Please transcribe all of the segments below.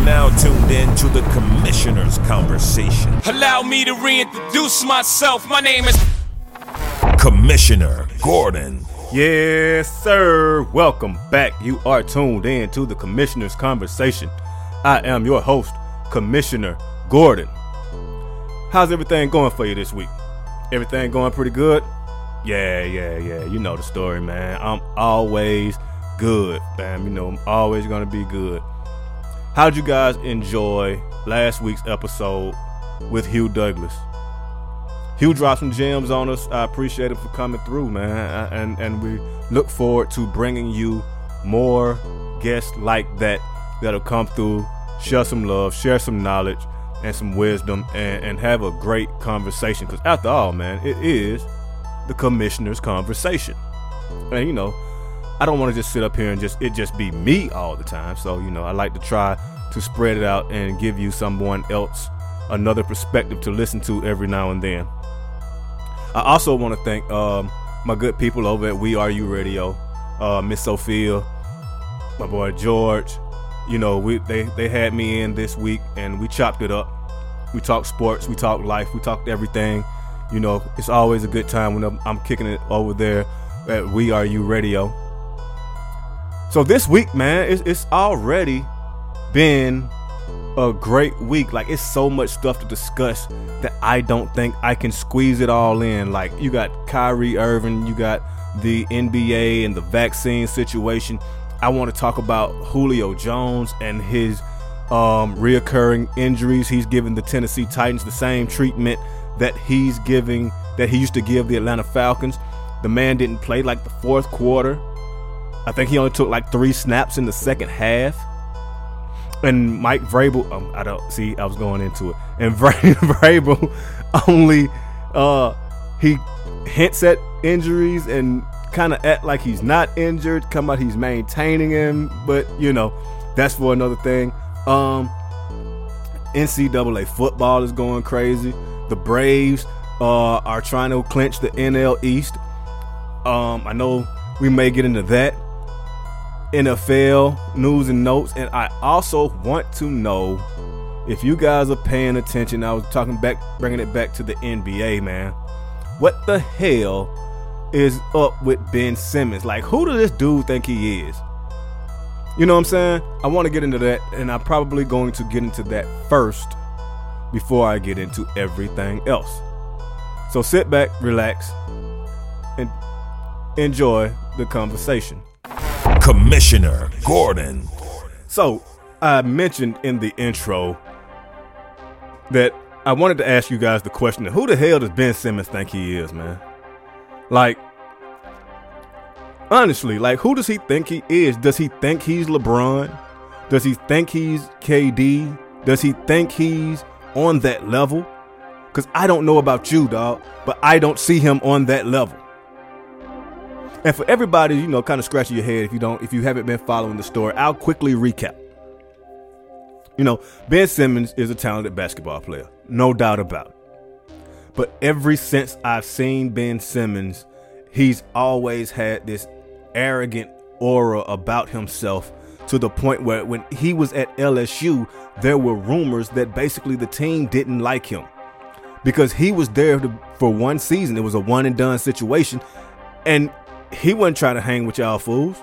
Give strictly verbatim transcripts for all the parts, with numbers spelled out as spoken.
now tuned in to the Commissioner's Conversation. Allow me to reintroduce myself. My name is Commissioner Gordon. Yes, sir. Welcome back. You are tuned in to the Commissioner's Conversation. I am your host, Commissioner Gordon. How's everything going for you this week? Everything going pretty good? Yeah, yeah, yeah. You know the story, man. I'm always good, fam. You know, I'm always going to be good. How'd you guys enjoy last week's episode with Hugh Douglas? Hugh dropped some gems on us. I appreciate it for coming through, man. And, and we look forward to bringing you more guests like that that'll come through, share some love, share some knowledge and some wisdom, and, and have a great conversation. Because after all, man, it is the Commissioner's Conversation. And, you know, I don't want to just sit up here and just it just be me all the time. So, you know, I like to try to spread it out and give you someone else another perspective to listen to every now and then. I also want to thank um, my good people over at We Are You Radio, uh, Miss Sophia, my boy George. You know, we they, they had me in this week and we chopped it up. We talked sports, we talked life, we talked everything. You know, it's always a good time when I'm, I'm kicking it over there at We Are You Radio. So this week, man, it's, it's already been a great week. Like, it's so much stuff to discuss that I don't think I can squeeze it all in. Like, you got Kyrie Irving, you got the N B A and the vaccine situation. I want to talk about Julio Jones and his um, reoccurring injuries. He's giving the Tennessee Titans the same treatment that he's giving, that he used to give the Atlanta Falcons. The man didn't play like the fourth quarter. I think he only took like three snaps in the second half. And Mike Vrabel, um, I don't see, I was going into it. And Vrabel only, uh, he hints at injuries and kind of act like he's not injured. Come out, he's maintaining him. But, you know, that's for another thing. Um, N C double A football is going crazy. The Braves uh, are trying to clinch the N L East. Um, I know we may get into that. N F L news and notes, and I also want to know if you guys are paying attention. I was talking back, bringing it back to the N B A, man. What the hell is up with Ben Simmons? Like, who does this dude think he is? You know what I'm saying? I want to get into that, and I'm probably going to get into that first before I get into everything else. So sit back, relax, and enjoy the conversation. Commissioner Gordon. So, I mentioned in the intro that I wanted to ask you guys the question, who the hell does Ben Simmons think he is, man? Like, honestly, like, who does he think he is? Does he think he's LeBron? Does he think he's K D? Does he think he's on that level? Because I don't know about you, dog, but I don't see him on that level. And for everybody, you know, kind of scratching your head if you don't, if you haven't been following the story, I'll quickly recap. You know, Ben Simmons is a talented basketball player, no doubt about it. But ever since I've seen Ben Simmons, he's always had this arrogant aura about himself, to the point where when he was at L S U, there were rumors that basically the team didn't like him because he was there to, for one season. It was a one and done situation. And he wasn't trying to hang with y'all fools.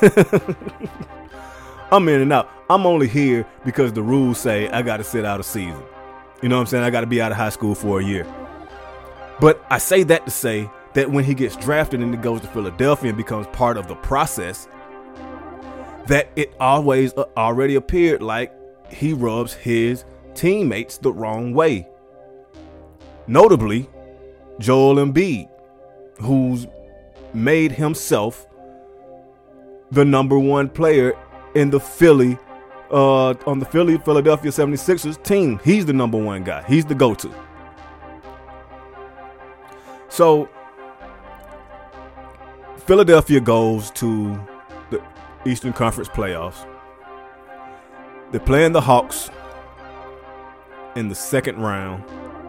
I'm in and out. I'm only here because the rules say I got to sit out a season. You know what I'm saying? I got to be out of high school for a year. But I say that to say that when he gets drafted and he goes to Philadelphia and becomes part of the process, that it always uh, already appeared like he rubs his teammates the wrong way. Notably, Joel Embiid, who's made himself the number one player in the Philly, uh, on the Philly Philadelphia seventy-sixers team. He's the number one guy. He's the go-to. So Philadelphia goes to the Eastern Conference playoffs. They're playing the Hawks in the second round.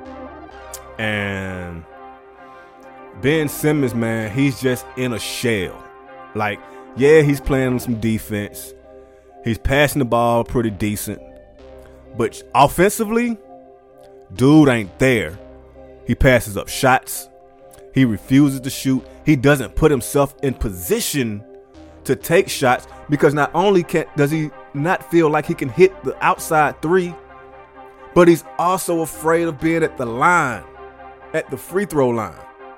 And Ben Simmons, man, he's just in a shell. Like, yeah, he's playing some defense. He's passing the ball pretty decent. But offensively, dude ain't there. He passes up shots. He refuses to shoot. He doesn't put himself in position to take shots because not only can, does he not feel like he can hit the outside three, but he's also afraid of being at the line, at the free throw line.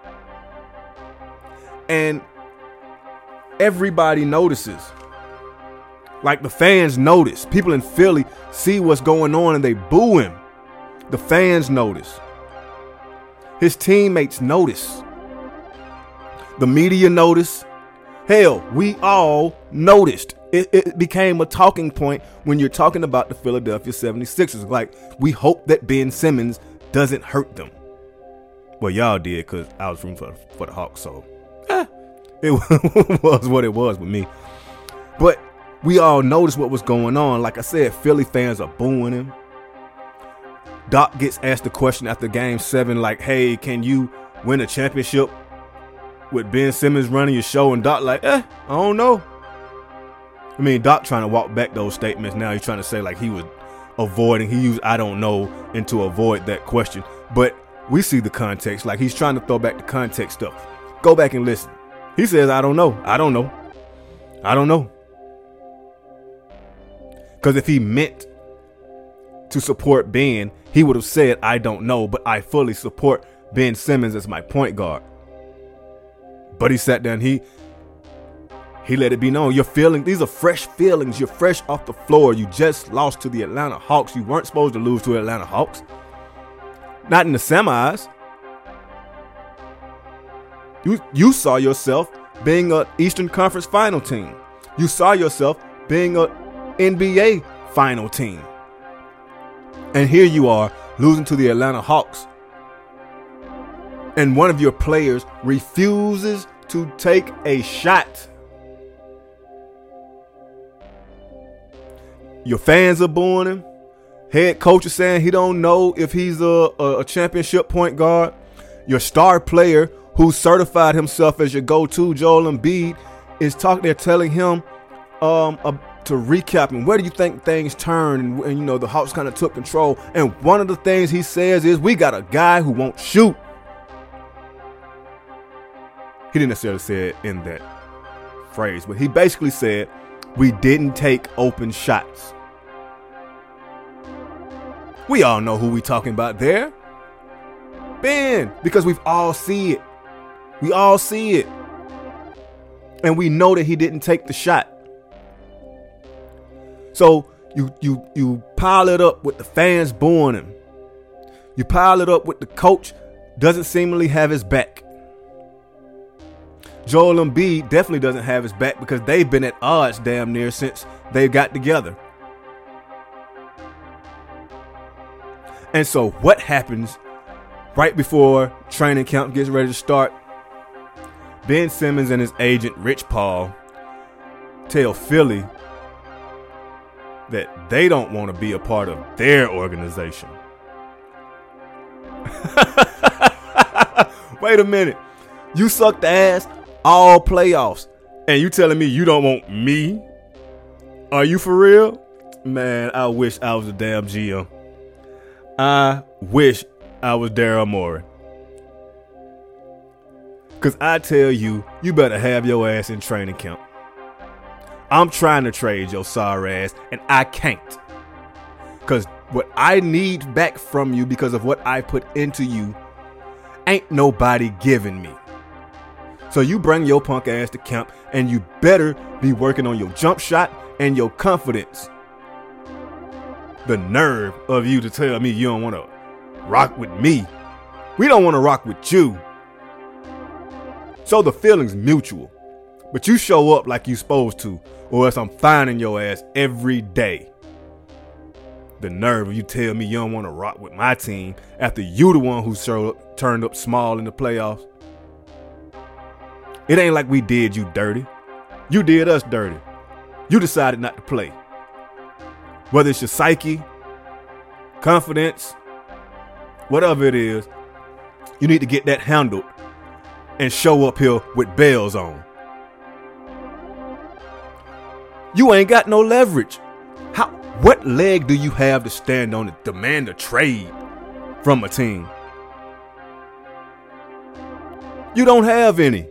And everybody notices. Like the fans notice. People in Philly see what's going on and they boo him. The fans notice. His teammates notice. The media notice. Hell, we all noticed. It, it became a talking point when you're talking about the Philadelphia seventy-sixers. Like, we hope that Ben Simmons doesn't hurt them. Well, y'all did because I was rooting for, for the Hawks, so eh, it was what it was with me. But we all noticed what was going on. Like I said, Philly fans are booing him. Doc gets asked the question after game seven, like, hey, can you win a championship with Ben Simmons running your show? And Doc like, eh, I don't know. I mean, Doc trying to walk back those statements. Now he's trying to say like he was avoiding. He used I don't know and to avoid that question. But we see the context. Like he's trying to throw back the context stuff. Go back and listen. He says, I don't know. I don't know. I don't know. Because if he meant to support Ben, he would have said, I don't know, but I fully support Ben Simmons as my point guard. But he sat down, he he let it be known. You're feeling, these are fresh feelings. You're fresh off the floor. You just lost to the Atlanta Hawks. You weren't supposed to lose to the Atlanta Hawks. Not in the semis. You, you saw yourself being an Eastern Conference final team. You saw yourself being an N B A final team. And here you are losing to the Atlanta Hawks. And one of your players refuses to take a shot. Your fans are booing him. Head coach is saying he don't know if he's a, a, a championship point guard. Your star player who certified himself as your go-to, Joel Embiid, is talking. They're telling him um, a, to recap and where do you think things turn? And, and you know the Hawks kind of took control. And one of the things he says is, we got a guy who won't shoot. He didn't necessarily say it in that phrase, but he basically said we didn't take open shots. We all know who we talking about there. Ben, because we've all see it. We all see it. And we know that he didn't take the shot. So you you you pile it up with the fans booing him. You pile it up with the coach doesn't seemingly have his back. Joel Embiid definitely doesn't have his back because they've been at odds damn near since they got together. And so what happens right before training camp gets ready to start? Ben Simmons and his agent, Rich Paul, tell Philly that they don't want to be a part of their organization. Wait a minute. You sucked ass all playoffs, and you telling me you don't want me? Are you for real? Man, I wish I was a damn G M. I wish I was Daryl Morey. Because I tell you, you better have your ass in training camp. I'm trying to trade your sorry ass, and I can't. Because what I need back from you because of what I put into you, ain't nobody giving me. So you bring your punk ass to camp, and you better be working on your jump shot and your confidence. The nerve of you to tell me you don't want to rock with me. We don't want to rock with you. So the feeling's mutual. But you show up like you supposed to, or else I'm finding your ass every day. The nerve of you tell me you don't want to rock with my team after you the one who showed up, turned up small in the playoffs. It ain't like we did you dirty. You did us dirty. You decided not to play. Whether it's your psyche, confidence, whatever it is, you need to get that handled and show up here with bells on. You ain't got no leverage. How What leg do you have to stand on to demand a trade from a team? You don't have any.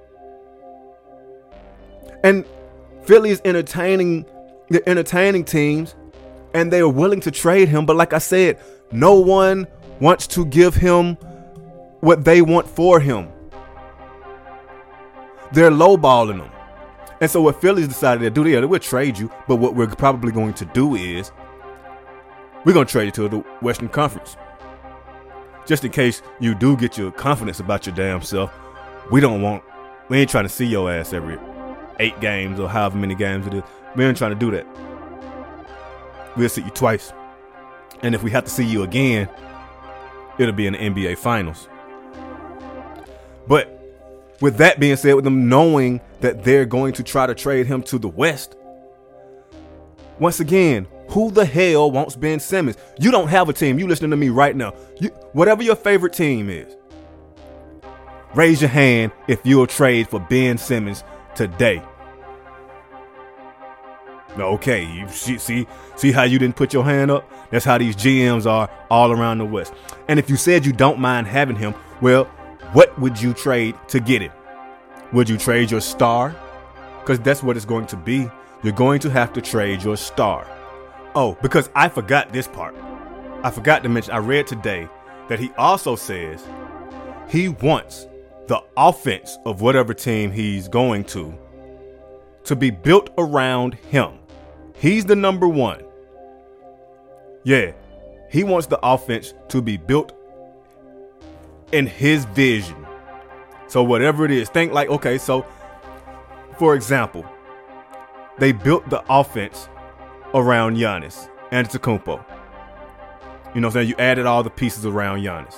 And Philly is entertaining the entertaining teams, and they are willing to trade him. But like I said, no one wants to give him what they want for him. They're lowballing him. And so what Philly's decided to do, yeah, they will trade you. But what we're probably going to do is we're going to trade you to the Western Conference. Just in case you do get your confidence about your damn self. We don't want, we ain't trying to see your ass every eight games or however many games it is. We ain't trying to do that. We'll see you twice. And if we have to see you again, it'll be in the N B A Finals. But with that being said, with them knowing that they're going to try to trade him to the West, once again, who the hell wants Ben Simmons? You don't have a team. You listening to me right now. You, whatever your favorite team is, raise your hand if you'll trade for Ben Simmons today. Okay, you see, see, see how you didn't put your hand up? That's how these G Ms are all around the West. And if you said you don't mind having him, well, what would you trade to get him? Would you trade your star? Because that's what it's going to be. You're going to have to trade your star. Oh, because I forgot this part. I forgot to mention, I read today that he also says he wants the offense of whatever team he's going to to be built around him. He's the number one. Yeah, he wants the offense to be built in his vision. So whatever it is, think like, okay, so for example, they built the offense around Giannis Antetokounmpo. You know what I'm saying? You added all the pieces around Giannis.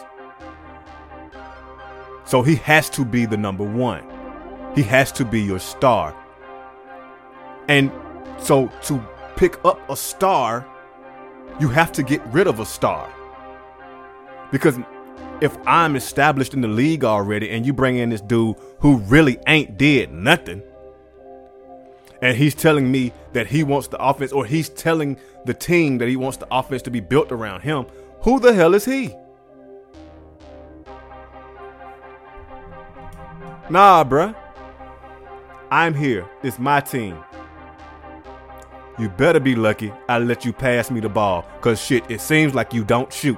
So he has to be the number one. He has to be your star. And so to pick up a star, you have to get rid of a star. Because if I'm established in the league already and you bring in this dude who really ain't did nothing, and he's telling me that he wants the offense, or he's telling the team that he wants the offense to be built around him, who the hell is he? Nah, bruh. I'm here. It's my team. You better be lucky I let you pass me the ball, because shit, it seems like you don't shoot.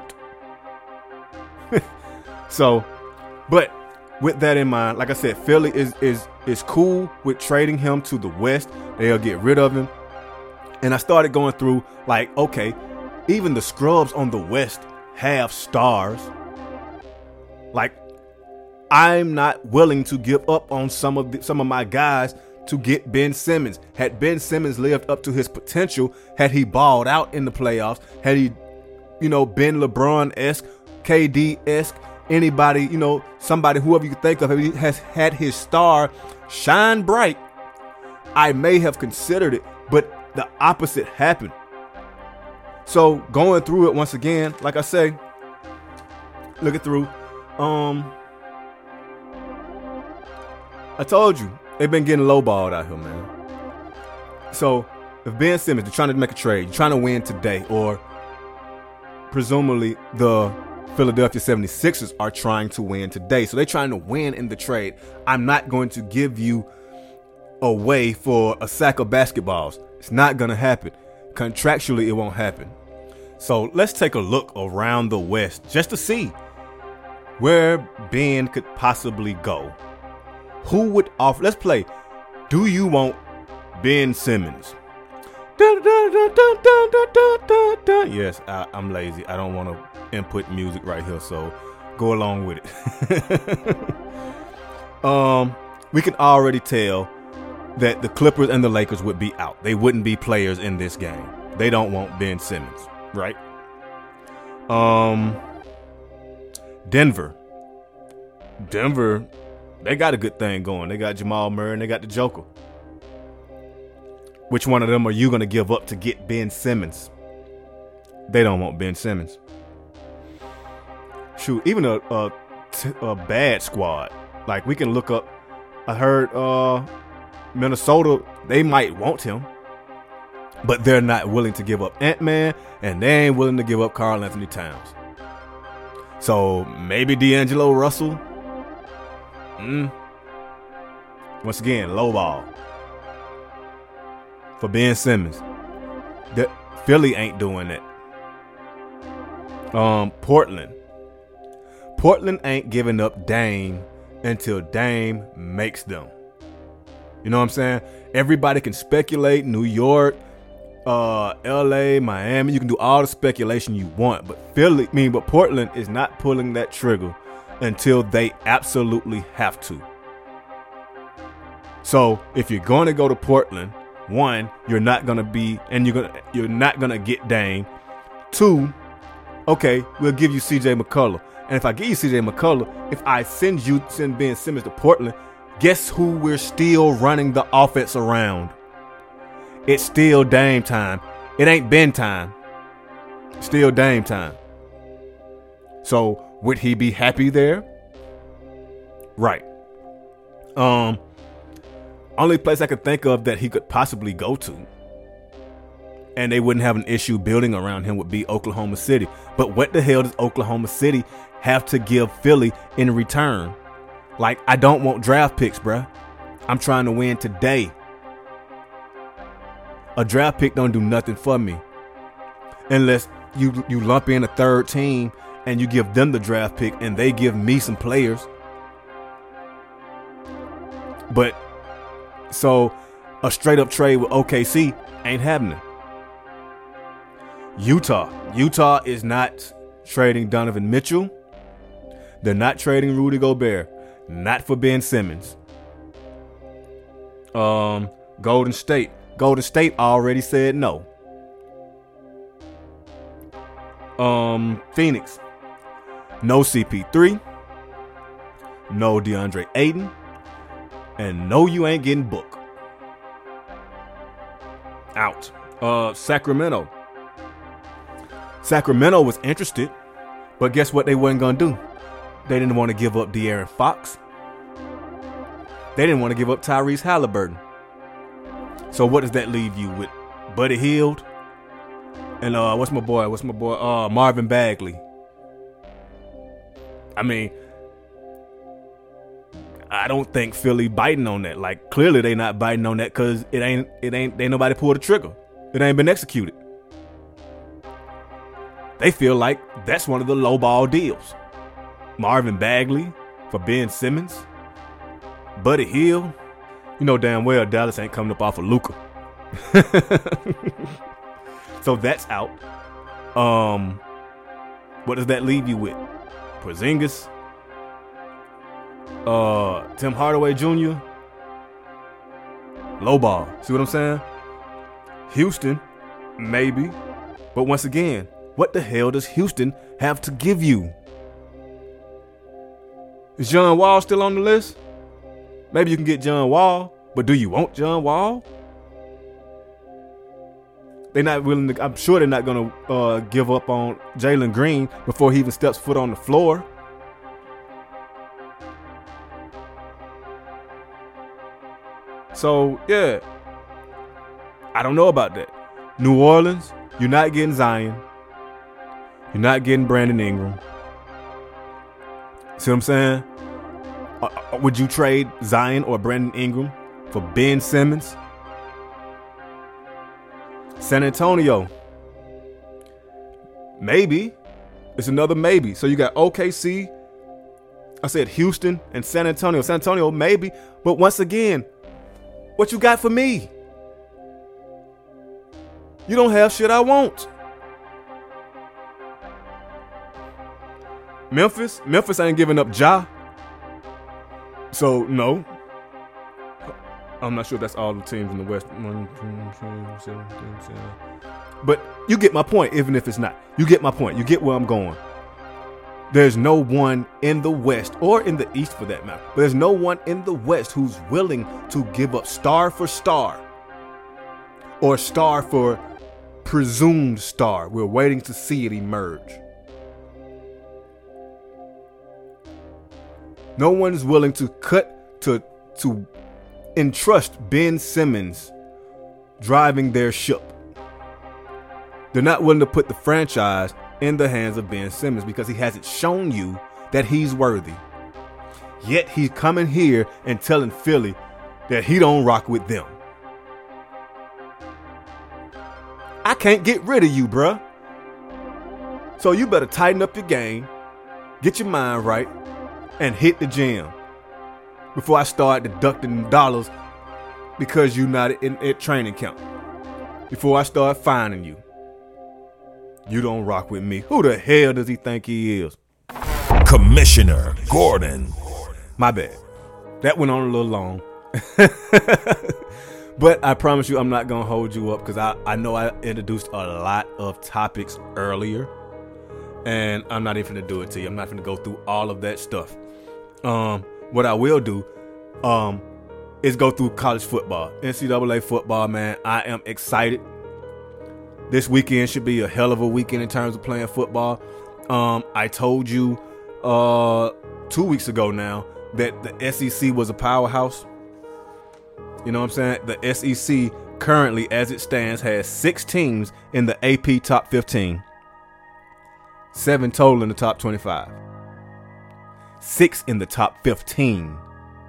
So, but with that in mind, like I said, Philly is is is cool with trading him to the West. They'll get rid of him. And I started going through like, okay, even the scrubs on the West have stars. Like, I'm not willing to give up on some of the, some of my guys to get Ben Simmons. Had Ben Simmons lived up to his potential, had he balled out in the playoffs, had he, you know, been LeBron-esque, K D-esque, anybody, you know, somebody, whoever you think of, has had his star shine bright, I may have considered it, but the opposite happened. So going through it once again, like I say, looking through, um, I told you, they've been getting lowballed out here, man. So if Ben Simmons, they're trying to make a trade, you're trying to win today, or presumably the Philadelphia seventy-sixers are trying to win today. So they're trying to win in the trade. I'm not going to give you away for a sack of basketballs. It's not going to happen. Contractually, it won't happen. So let's take a look around the West just to see where Ben could possibly go. Who would offer? Let's play. Do you want Ben Simmons? Yes, I, I'm lazy. I don't want to input music right here, so go along with it. um, we can already tell that the Clippers and the Lakers would be out. They wouldn't be players in this game. They don't want Ben Simmons, right? Um, Denver. Denver, they got a good thing going. They got Jamal Murray and they got the Joker. Which one of them are you going to give up to get Ben Simmons? They don't want Ben Simmons. Shoot, even a, a, a bad squad. Like, we can look up. I heard uh, Minnesota, they might want him. But they're not willing to give up Ant-Man, and they ain't willing to give up Karl Anthony Towns. So maybe D'Angelo Russell. Mm. Once again, low ball for Ben Simmons. The, Philly ain't doing that. Um, Portland. Portland ain't giving up Dame until Dame makes them. You know what I'm saying? Everybody can speculate. New York, uh, L A, Miami. You can do all the speculation you want, but Philly, I mean, but Portland is not pulling that trigger until they absolutely have to. So if you're going to go to Portland, one, you're not going to be, and you're going to, you're not going to get Dame. Two, okay, we'll give you C J McCullough. And if I give you C J McCullough, if I send you, send Ben Simmons to Portland, guess who we're still running the offense around? It's still Dame time. It ain't Ben time. Still Dame time. So would he be happy there? Right. Um, only place I could think of that he could possibly go to, and they wouldn't have an issue building around him, would be Oklahoma City. But what the hell does Oklahoma City have to give Philly in return? Like, I don't want draft picks, bruh. I'm trying to win today. A draft pick don't do nothing for me unless you you lump in a third team and you give them the draft pick and they give me some players. But so a straight up trade with O K C ain't happening. Utah. Utah is not trading Donovan Mitchell. They're not trading Rudy Gobert. Not for Ben Simmons. Um, Golden State. Golden State already said no. Um, Phoenix. No C P three. No DeAndre Ayton. And no, you ain't getting Book. Out. Uh, Sacramento. Sacramento was interested, but guess what they wasn't going to do? They didn't want to give up De'Aaron Fox. They didn't want to give up Tyrese Halliburton. So what does that leave you with? Buddy Hield and uh, what's my boy? What's my boy? Uh, Marvin Bagley. I mean, I don't think Philly biting on that. Like, clearly they not biting on that because it ain't it ain't ain't nobody pulled the trigger. It ain't been executed. They feel like that's one of the lowball deals. Marvin Bagley for Ben Simmons. Buddy Hield. You know damn well Dallas ain't coming up off of Luka. So that's out. Um, what does that leave you with? Porzingis, uh, Tim Hardaway Junior Lowball. See what I'm saying? Houston, maybe. But once again, what the hell does Houston have to give you? Is John Wall still on the list? Maybe you can get John Wall, but do you want John Wall? They're not willing to. I'm sure they're not going to uh, give up on Jalen Green before he even steps foot on the floor. So, yeah. I don't know about that. New Orleans, you're not getting Zion. You're not getting Brandon Ingram. See what I'm saying? Uh, would you trade Zion or Brandon Ingram for Ben Simmons? San Antonio. Maybe. It's another maybe. So you got O K C. I said Houston and San Antonio. San Antonio, maybe. But once again, what you got for me? You don't have shit I want. Memphis? Memphis ain't giving up Ja. So, no. I'm not sure that's all the teams in the West. One, two, three, seven, ten, seven. But you get my point, even if it's not. You get my point. You get where I'm going. There's no one in the West, or in the East for that matter, but there's no one in the West who's willing to give up star for star, or star for presumed star. We're waiting to see it emerge. No one is willing to cut to to entrust Ben Simmons driving their ship. They're not willing to put the franchise in the hands of Ben Simmons because he hasn't shown you that he's worthy. Yet he's coming here and telling Philly that he don't rock with them. I can't get rid of you, bruh. So you better tighten up your game, get your mind right, and hit the gym before I start deducting dollars because you're not in at training camp. Before I start fining you. You don't rock with me. Who the hell does he think he is? Commissioner Gordon. My bad. That went on a little long. But I promise you I'm not going to hold you up because I, I know I introduced a lot of topics earlier. And I'm not even going to do it to you. I'm not going to go through all of that stuff. Um, what I will do um, is go through college football. N C double A football, man. I am excited. This weekend should be a hell of a weekend in terms of playing football. Um, I told you uh, two weeks ago now that the S E C was a powerhouse. You know what I'm saying? The S E C currently, as it stands, has six teams in the A P top fifteen. Seven total in the top twenty-five. Six in the top fifteen.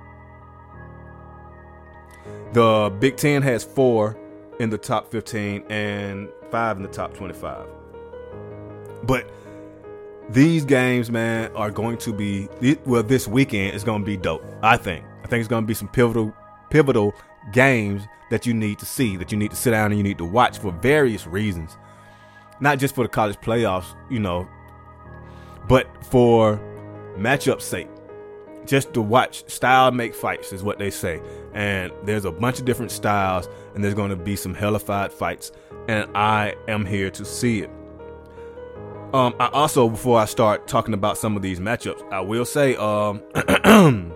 The Big Ten has four in the top fifteen and five in the top twenty-five. But these games, man, are going to be, well, this weekend is going to be dope, I think. I think it's going to be some pivotal pivotal games that you need to see, that you need to sit down and you need to watch for various reasons. Not just for the college playoffs, you know, but for matchup sake. Just to watch. Style make fights is what they say. And there's a bunch of different styles and there's going to be some hellified fights. And I am here to see it. Um, I also, before I start talking about some of these matchups, I will say, um, I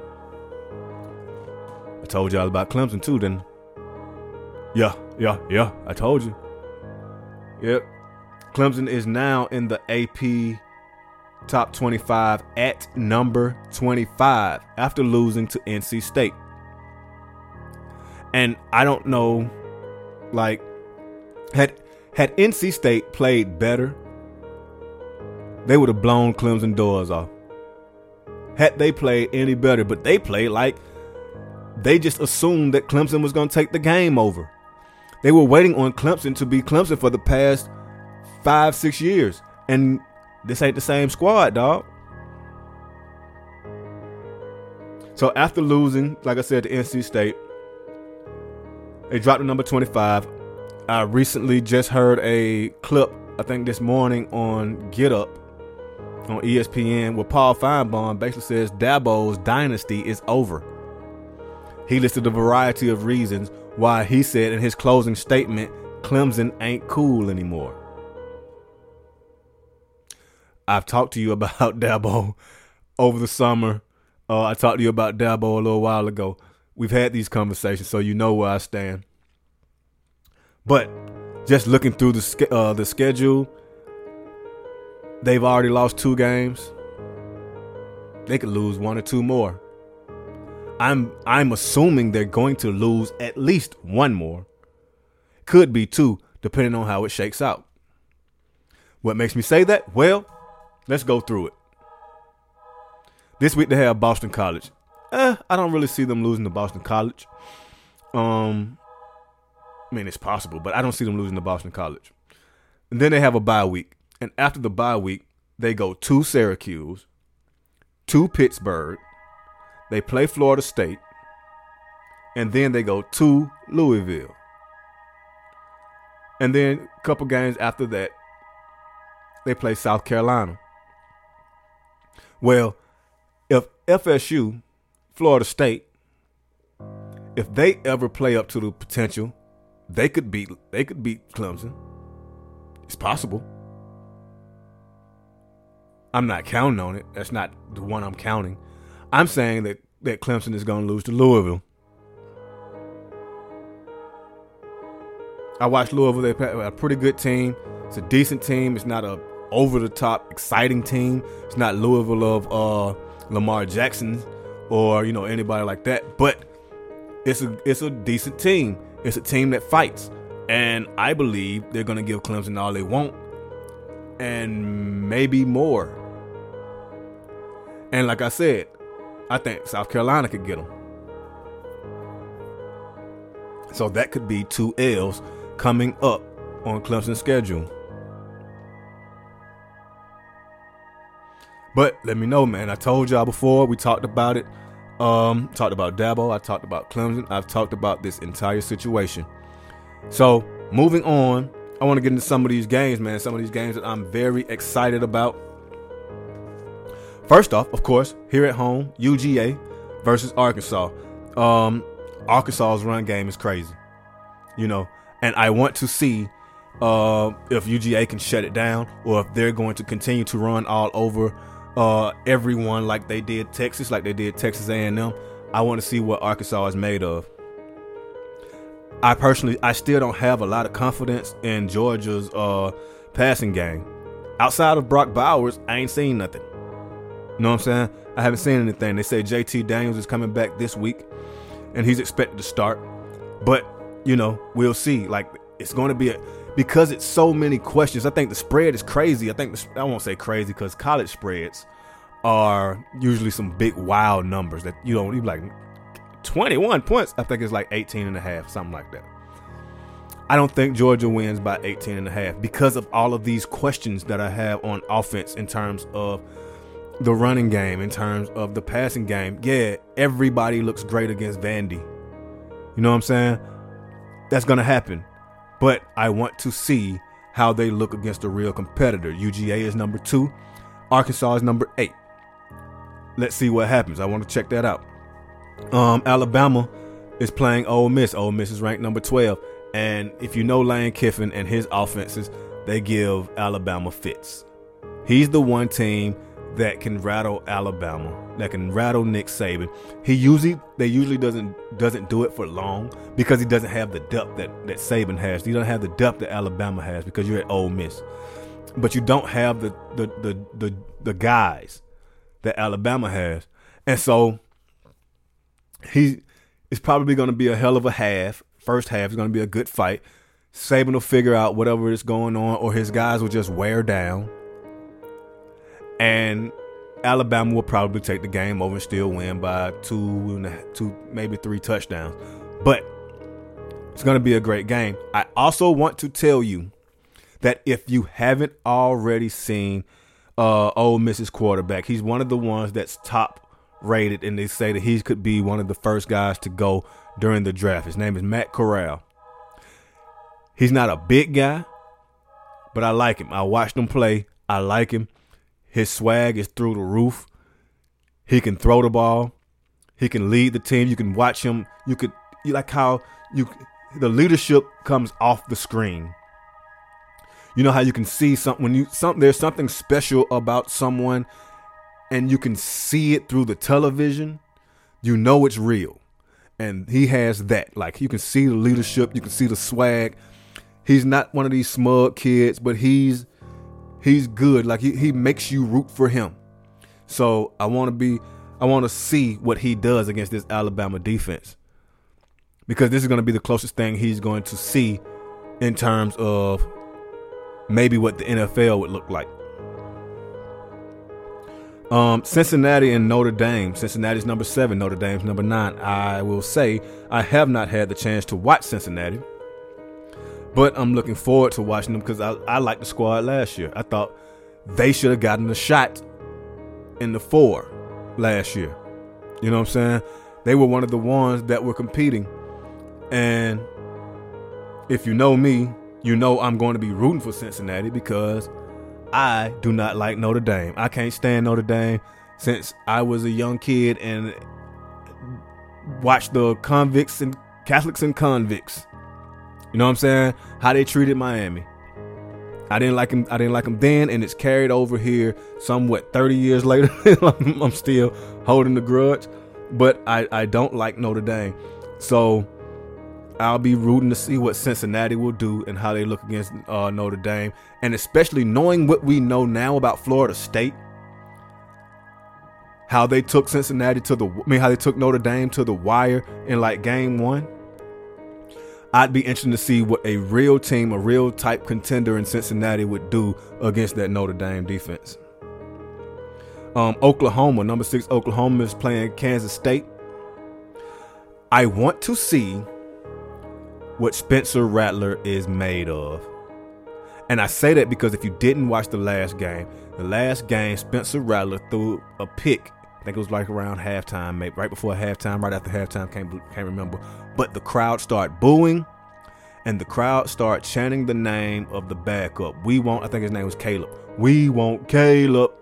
told y'all about Clemson too, didn't I? Yeah, yeah, yeah, I told you. Yep. Clemson is now in the A P top twenty-five at number twenty-five after losing to N C State. And I don't know, like, had had N C State played better, they would have blown Clemson doors off. Had they played any better, but they played like they just assumed that Clemson was going to take the game over. They were waiting on Clemson to be Clemson for the past five, six years. And this ain't the same squad, dog. So after losing, like I said, to N C State, they dropped to number twenty-five. I recently just heard a clip, I think this morning on Get Up on E S P N, where Paul Feinbaum basically says Dabo's dynasty is over. He listed a variety of reasons why he said in his closing statement, Clemson ain't cool anymore. I've talked to you about Dabo over the summer. Uh, I talked to you about Dabo a little while ago. We've had these conversations, so you know where I stand. But just looking through the uh, the schedule, they've already lost two games. They could lose one or two more. I'm I'm assuming they're going to lose at least one more. Could be two, depending on how it shakes out. What makes me say that? Well, let's go through it. This week they have Boston College. Eh, I don't really see them losing to Boston College. Um, I mean, it's possible, but I don't see them losing to Boston College. And then they have a bye week. And after the bye week, they go to Syracuse, to Pittsburgh. They play Florida State. And then they go to Louisville. And then a couple games after that, they play South Carolina. Well, if F S U, Florida State, if they ever play up to the potential, they could beat they could beat Clemson. It's possible. I'm not counting on it. That's not the one I'm counting. I'm saying that, that Clemson is going to lose to Louisville. I watched Louisville. They're a pretty good team. It's a decent team. It's not a over-the-top exciting team. It's not Louisville of uh, Lamar Jackson or, you know, anybody like that. But it's a it's a decent team. It's a team that fights. And I believe they're going to give Clemson all they want and maybe more. And like I said, I think South Carolina could get them. So that could be two L's coming up on Clemson's schedule. But let me know, man. I told y'all before. We talked about it. Um, talked about Dabo. I talked about Clemson. I've talked about this entire situation. So moving on, I want to get into some of these games, man. Some of these games that I'm very excited about. First off, of course, here at home, U G A versus Arkansas. Um, Arkansas's run game is crazy, you know, and I want to see uh, if U G A can shut it down or if they're going to continue to run all over uh, everyone like they did Texas, like they did Texas A and M. I want to see what Arkansas is made of. I personally, I still don't have a lot of confidence in Georgia's uh, passing game. Outside of Brock Bowers, I ain't seen nothing. You know what I'm saying? I haven't seen anything. They say J T Daniels is coming back this week, and he's expected to start. But, you know, we'll see. Like, it's going to be a, because it's so many questions. I think the spread is crazy. I think the, I won't say crazy because college spreads are usually some big wild numbers that you don't even like. twenty-one points. I think it's like eighteen and a half, something like that. I don't think Georgia wins by eighteen and a half because of all of these questions that I have on offense in terms of the running game, in terms of the passing game. Yeah, everybody looks great against Vandy. You know what I'm saying? That's going to happen. But I want to see how they look against a real competitor. U G A is number two. Arkansas is number eight. Let's see what happens. I want to check that out. Um, Alabama is playing Ole Miss. Ole Miss is ranked number twelve. And if you know Lane Kiffin and his offenses, they give Alabama fits. He's the one team that can rattle Alabama, that can rattle Nick Saban. He usually, they usually doesn't doesn't do it for long because he doesn't have the depth that, that Saban has. He doesn't have the depth that Alabama has because you're at Ole Miss. But you don't have the the the the, the guys that Alabama has. And so he it's probably going to be a hell of a half. First half is going to be a good fight. Saban will figure out whatever is going on, or his guys will just wear down. And Alabama will probably take the game over and still win by two, and a, two, maybe three touchdowns. But it's going to be a great game. I also want to tell you that if you haven't already seen uh, Ole Miss's quarterback, he's one of the ones that's top rated, and they say that he could be one of the first guys to go during the draft. His name is Matt Corral. He's not a big guy, but I like him. I watched him play. I like him. His swag is through the roof. He can throw the ball. He can lead the team. You can watch him. You could you like how you the leadership comes off the screen. You know how you can see something when you some there's something special about someone, and you can see it through the television. You know it's real. And he has that. Like, you can see the leadership. You can see the swag. He's not one of these smug kids, but he's he's good. Like, he, he makes you root for him. So I want to be, I want to see what he does against this Alabama defense, because this is going to be the closest thing he's going to see in terms of maybe what the N F L would look like. Um, Cincinnati and Notre Dame. Cincinnati's number seven. Notre Dame's number nine. I will say I have not had the chance to watch Cincinnati, but I'm looking forward to watching them because I, I liked the squad last year. I thought they should have gotten a shot in the four last year. You know what I'm saying? They were one of the ones that were competing. And if you know me, you know I'm going to be rooting for Cincinnati because I do not like Notre Dame. I can't stand Notre Dame since I was a young kid and watched the convicts and Catholics and convicts. You know what I'm saying? How they treated Miami. I didn't like him. I didn't like him then, and it's carried over here. Somewhat thirty years later, I'm still holding the grudge. But I, I don't like Notre Dame, so I'll be rooting to see what Cincinnati will do and how they look against uh, Notre Dame, and especially knowing what we know now about Florida State, how they took Cincinnati to the, I mean, how they took Notre Dame to the wire in like game one. I'd be interested to see what a real team, a real type contender in Cincinnati would do against that Notre Dame defense. Um, Oklahoma, number six, Oklahoma is playing Kansas State. I want to see what Spencer Rattler is made of. And I say that because if you didn't watch the last game, the last game, Spencer Rattler threw a pick. I think it was like around halftime, maybe right before halftime, right after halftime, can't, can't remember. But the crowd started booing, and the crowd started chanting the name of the backup. We want, I think his name was Caleb. We want Caleb.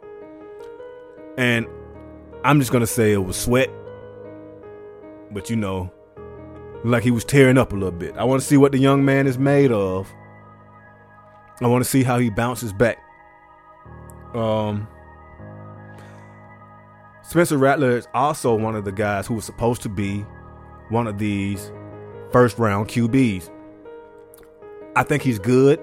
And I'm just going to say it was sweat. But, you know, like he was tearing up a little bit. I want to see what the young man is made of. I want to see how he bounces back. Um, Spencer Rattler is also one of the guys who was supposed to be one of these first round Q Bs. I think he's good.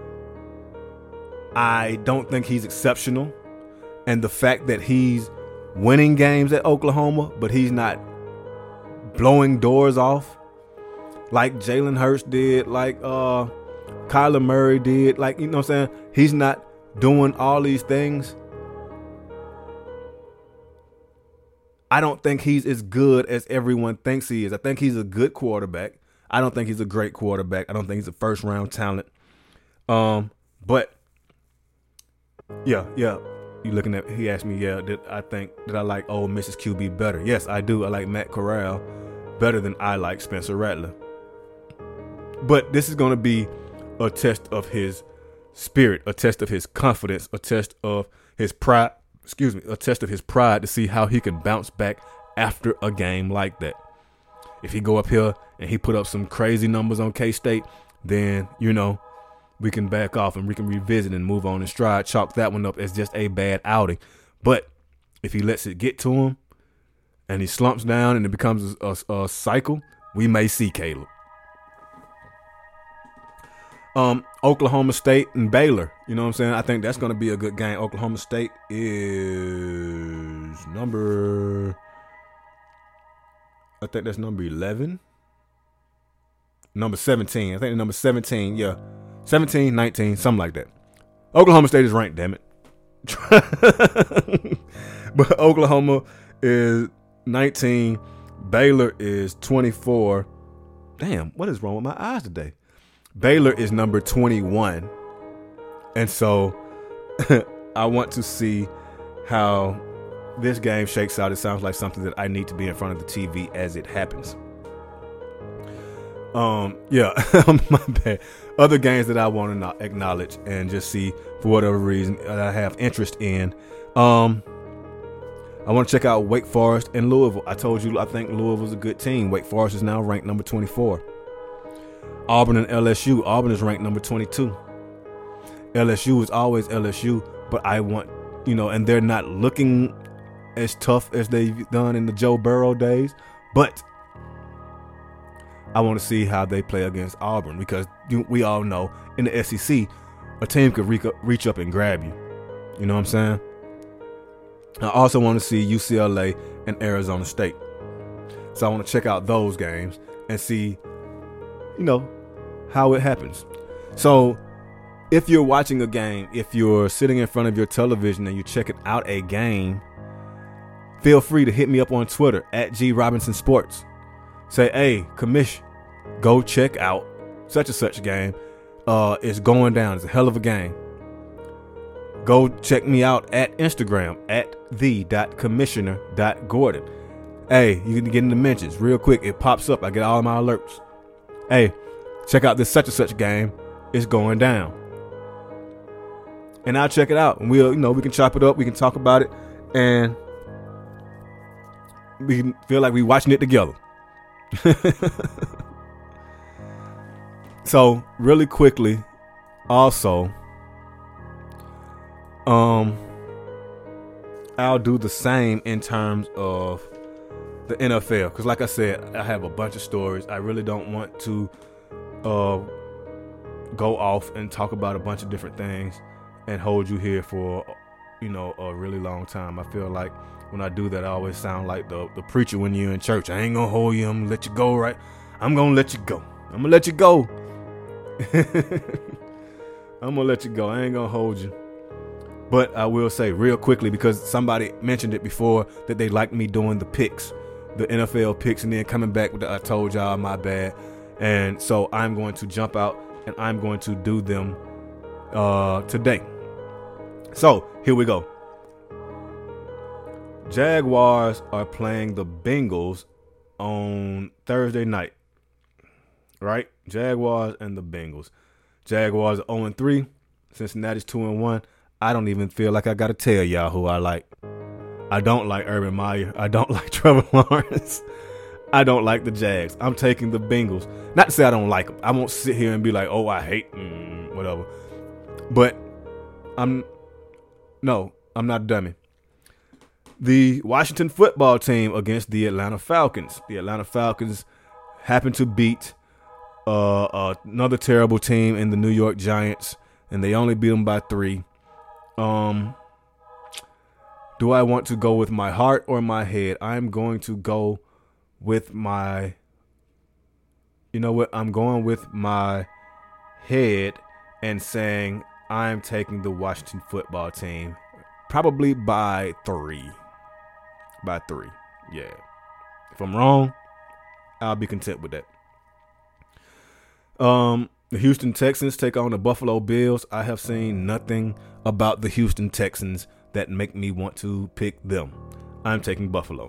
I don't think he's exceptional. And the fact that he's winning games at Oklahoma, but he's not blowing doors off like Jalen Hurts did, like uh, Kyler Murray did, like, you know what I'm saying? He's not doing all these things. I don't think he's as good as everyone thinks he is. I think he's a good quarterback. I don't think he's a great quarterback. I don't think he's a first round talent. Um, but yeah, yeah. You looking at? He asked me, yeah. Did I think did I like Ole Miss's Q B better? Yes, I do. I like Matt Corral better than I like Spencer Rattler. But this is going to be a test of his spirit, a test of his confidence, a test of his pride. Excuse me, a test of his pride to see how he can bounce back after a game like that. If he go up here and he put up some crazy numbers on K-State, then, you know, we can back off and we can revisit and move on in stride, chalk that one up as just a bad outing. But if he lets it get to him and he slumps down and it becomes a, a, a cycle, we may see Caleb. Um, Oklahoma State and Baylor, you know what I'm saying? I think that's going to be a good game. Oklahoma State is number, I think that's number eleven. Number seventeen. I think number seventeen, yeah. seventeen, nineteen, something like that. Oklahoma State is ranked, damn it. But Oklahoma is nineteen. Baylor is twenty-four. Damn, what is wrong with my eyes today? Baylor is number twenty-one. And so I want to see how this game shakes out. It sounds like something that I need to be in front of the T V as it happens. Um, yeah, my bad. Other games that I want to acknowledge and just see for whatever reason that I have interest in. Um, I want to check out Wake Forest and Louisville. I told you I think Louisville's a good team. Wake Forest is now ranked number twenty-four. Auburn and L S U. Auburn is ranked number twenty-two. L S U is always L S U, but I want, you know, and they're not looking as tough as they've done in the Joe Burrow days, but I want to see how they play against Auburn because we all know in the S E C, a team could reach up and grab you. You know what I'm saying? I also want to see U C L A and Arizona State. So I want to check out those games and see, you know, how it happens. So if you're watching a game, if you're sitting in front of your television and you're checking out a game, feel free to hit me up on Twitter at G Robinson Sports. Say, hey, commish, go check out such and such game. Uh, it's going down. It's a hell of a game. Go check me out at Instagram at the dot commissioner dot Gordon. Hey, you can get in the mentions real quick. It pops up. I get all my alerts. Hey, check out this such and such game. It's going down. And I'll check it out. And we'll, you know, we can chop it up. We can talk about it. And we can feel like we're watching it together. So really quickly, also, um, I'll do the same in terms of the N F L because, like I said, I have a bunch of stories. I really don't want to uh, go off and talk about a bunch of different things and hold you here for, you know, a really long time. I feel like when I do that, I always sound like the the preacher when you're in church. I ain't gonna hold you. I'm gonna let you go, right? I'm gonna let you go. I'm gonna let you go. I'm gonna let you go. I ain't gonna hold you. But I will say real quickly, because somebody mentioned it before, that they like me doing the picks, the N F L picks, and then coming back with the I told y'all my bad. And so I'm going to jump out and I'm going to do them uh, today. So here we go. Jaguars are playing the Bengals on Thursday night. Right? Jaguars and the Bengals. Jaguars are oh and three. Cincinnati's two and one. I don't even feel like I got to tell y'all who I like. I don't like Urban Meyer. I don't like Trevor Lawrence. I don't like the Jags. I'm taking the Bengals. Not to say I don't like them. I won't sit here and be like, oh, I hate mm, whatever. But I'm, no, I'm not a dummy. The Washington football team against the Atlanta Falcons. The Atlanta Falcons happen to beat uh, uh, another terrible team in the New York Giants, and they only beat them by three. Um, do I want to go with my heart or my head? I'm going to go with my, you know what? I'm going with my head and saying I'm taking the Washington football team, probably by three. By three, yeah. If I'm wrong, I'll be content with that. Um, the Houston Texans take on the Buffalo Bills. I have seen nothing about the Houston Texans that make me want to pick them. I'm taking Buffalo.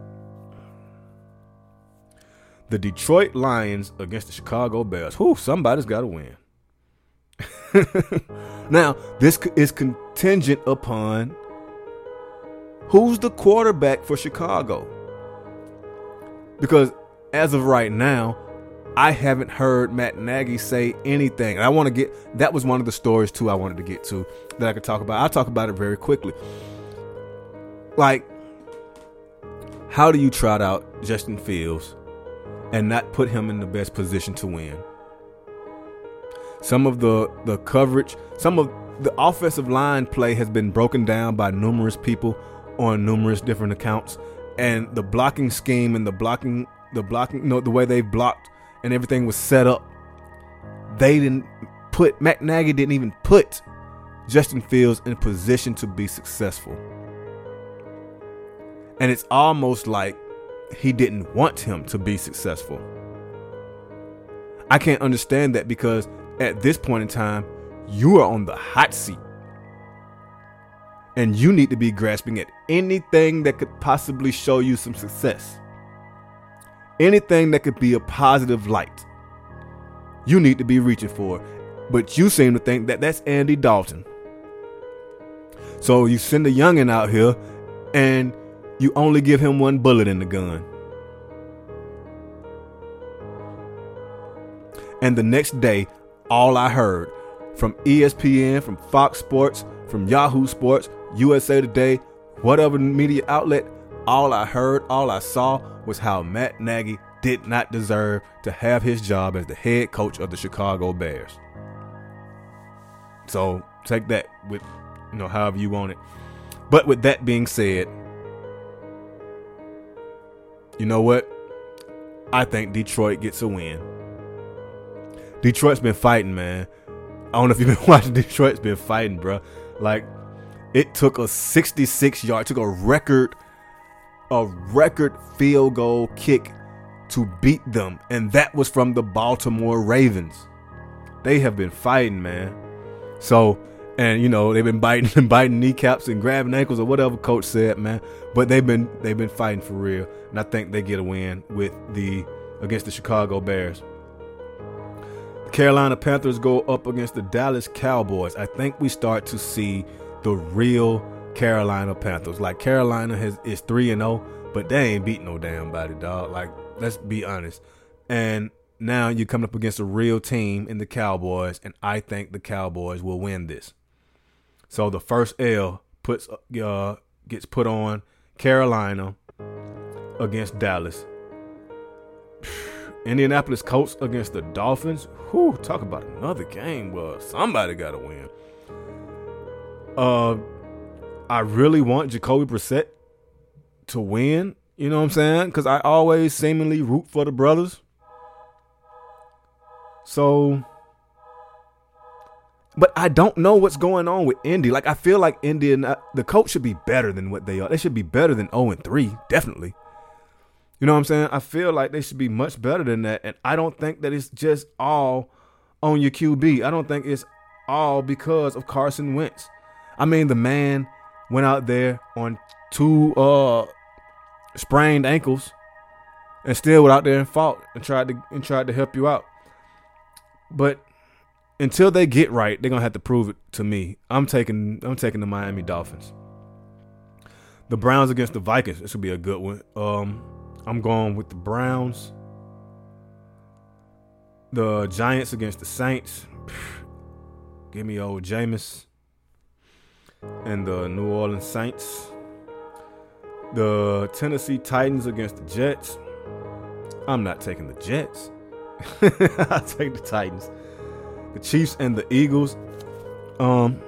The Detroit Lions against the Chicago Bears. Whew, somebody's got to win. Now, this is contingent upon who's the quarterback for Chicago. Because as of right now, I haven't heard Matt Nagy say anything. And I want to get, that was one of the stories too I wanted to get to that I could talk about. I'll talk about it very quickly. Like, how do you trot out Justin Fields and not put him in the best position to win? Some of the, the coverage, some of the offensive line play has been broken down by numerous people on numerous different accounts. And the blocking scheme and the blocking, the blocking, no, the way they blocked and everything was set up, they didn't put, Matt Nagy didn't even put Justin Fields in a position to be successful. And it's almost like he didn't want him to be successful. I can't understand that, because at this point in time, you are on the hot seat. And you need to be grasping at anything that could possibly show you some success. Anything that could be a positive light. You need to be reaching for. But you seem to think that that's Andy Dalton. So you send a youngin' out here and you only give him one bullet in the gun. And the next day, all I heard from E S P N, from Fox Sports, from Yahoo Sports, U S A Today, whatever media outlet, all I heard, all I saw was how Matt Nagy did not deserve to have his job as the head coach of the Chicago Bears. So take that with, you know, however you want it. But with that being said, you know what? I think Detroit gets a win. Detroit's been fighting, man. I don't know if you've been watching. Detroit's been fighting, bro. Like, it took a sixty-six yard, took a record, a record field goal kick to beat them. And that was from the Baltimore Ravens. They have been fighting, man. So, and you know, they've been biting and biting kneecaps and grabbing ankles or whatever coach said, man. But they've been they've been fighting for real. And I think they get a win with the against the Chicago Bears. The Carolina Panthers go up against the Dallas Cowboys. I think we start to see the real Carolina Panthers. Like, Carolina has is three and oh, but they ain't beat no damn body, dog. Like, let's be honest. And now you're coming up against a real team in the Cowboys, and I think the Cowboys will win this. So the first L puts uh, gets put on Carolina against Dallas. Indianapolis Colts against the Dolphins. Whew, talk about another game. Well, somebody got to win. Uh, I really want Jacoby Brissett to win. You know what I'm saying? Because I always seemingly root for the brothers. So, but I don't know what's going on with Indy. Like, I feel like Indy and uh, the coach should be better than what they are. They should be better than oh and three, definitely. You know what I'm saying? I feel like they should be much better than that. And I don't think that it's just all on your Q B. I don't think it's all because of Carson Wentz. I mean, the man went out there on two uh, sprained ankles and still went out there and fought and tried to and tried to help you out. But until they get right, they're gonna have to prove it to me. I'm taking I'm taking the Miami Dolphins. The Browns against the Vikings. This will be a good one. Um, I'm going with the Browns. The Giants against the Saints. Give me old Jameis. And the New Orleans Saints. The Tennessee Titans against the Jets. I'm not taking the Jets. I'll take the Titans. The Chiefs and the Eagles. Um,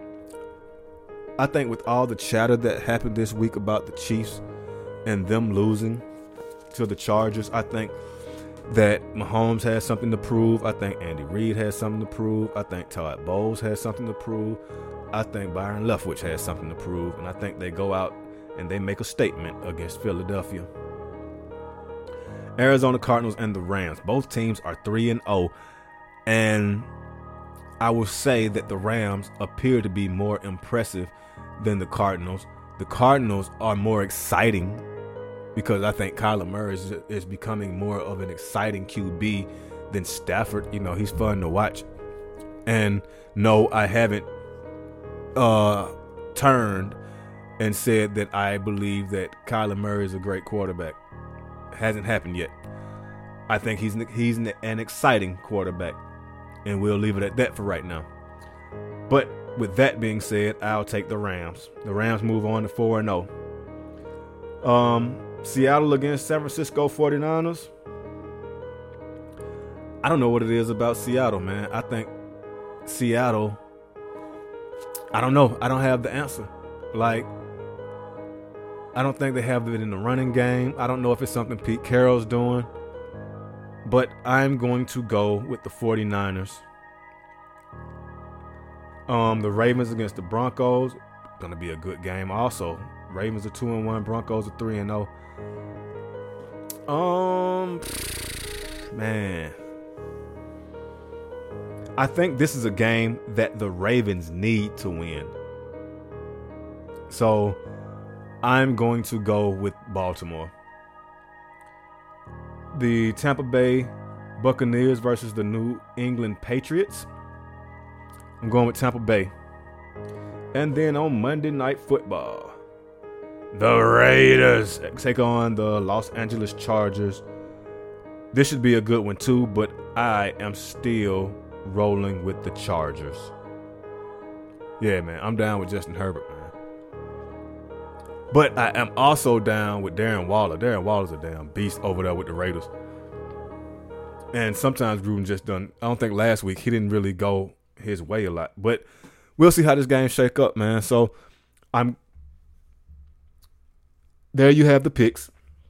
I think with all the chatter that happened this week about the Chiefs and them losing to the Chargers, I think that Mahomes has something to prove. I think Andy Reid has something to prove. I think Todd Bowles has something to prove. I think Byron Leftwich has something to prove. And I think they go out and they make a statement against Philadelphia. Arizona Cardinals and the Rams. Both teams are three and oh. And I will say that the Rams appear to be more impressive than the Cardinals. The Cardinals are more exciting because I think Kyler Murray is, is becoming more of an exciting Q B than Stafford. You know, he's fun to watch. And no, I haven't uh, turned and said that I believe that Kyler Murray is a great quarterback. Hasn't happened yet. I think he's he's an exciting quarterback, and we'll leave it at that for right now. But with that being said, I'll take the Rams. The Rams move on to four and oh. Um, Seattle against San Francisco forty-niners. I don't know what it is about Seattle, man. I think Seattle, I don't know. I don't have the answer. Like, I don't think they have it in the running game. I don't know if it's something Pete Carroll's doing. But I'm going to go with the forty-niners. Um, the Ravens against the Broncos. Going to be a good game also. Ravens are two and one. Broncos are three and oh. Um, man. I think this is a game that the Ravens need to win. So I'm going to go with Baltimore. The Tampa Bay Buccaneers versus the New England Patriots. I'm going with Tampa Bay. And then on Monday Night Football, the Raiders take on the Los Angeles Chargers. This should be a good one too, but I am still rolling with the Chargers. Yeah, man, I'm down with Justin Herbert, man. But I am also down with Darren Waller. Darren Waller's a damn beast over there with the Raiders. And sometimes Gruden just done, I don't think last week he didn't really go his way a lot. But we'll see how this game shake up, man. So I'm there you have the picks.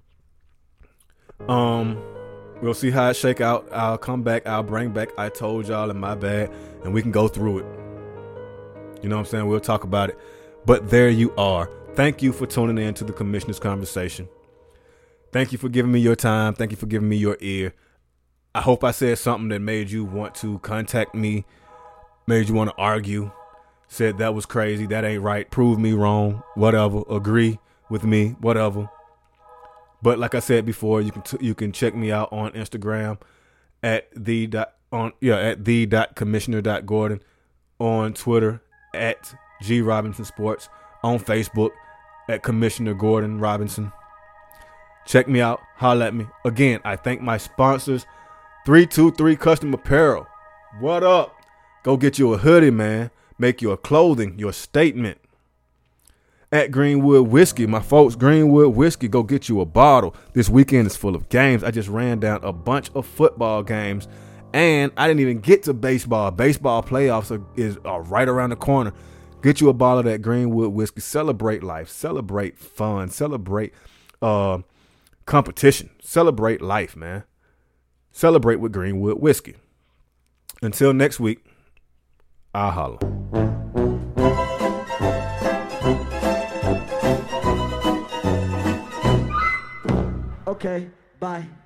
Um we'll see how it shake out. I'll come back, I'll bring back I told y'all and my bad, and we can go through it. You know what I'm saying? We'll talk about it. But there you are. Thank you for tuning in to the Commissioner's Conversation. Thank you for giving me your time. Thank you for giving me your ear. I hope I said something that made you want to contact me, made you want to argue, said that was crazy, that ain't right, prove me wrong, whatever, agree with me, whatever. But like I said before, you can t- you can check me out on Instagram at the dot, on yeah at the dot commissioner dot Gordon, on Twitter at G Robinson Sports, on Facebook at Commissioner Gordon Robinson. Check me out. Holla at me. Again, I thank my sponsors, three two three Custom Apparel. What up? Go get you a hoodie, man. Make your clothing your statement. At Greenwood Whiskey, my folks, Greenwood Whiskey, go get you a bottle. This weekend is full of games. I just ran down a bunch of football games, and I didn't even get to baseball. Baseball playoffs are, is, are right around the corner. Get you a bottle of that Greenwood Whiskey. Celebrate life. Celebrate fun. Celebrate uh, competition. Celebrate life, man. Celebrate with Greenwood Whiskey. Until next week, I'll holla. Okay, bye.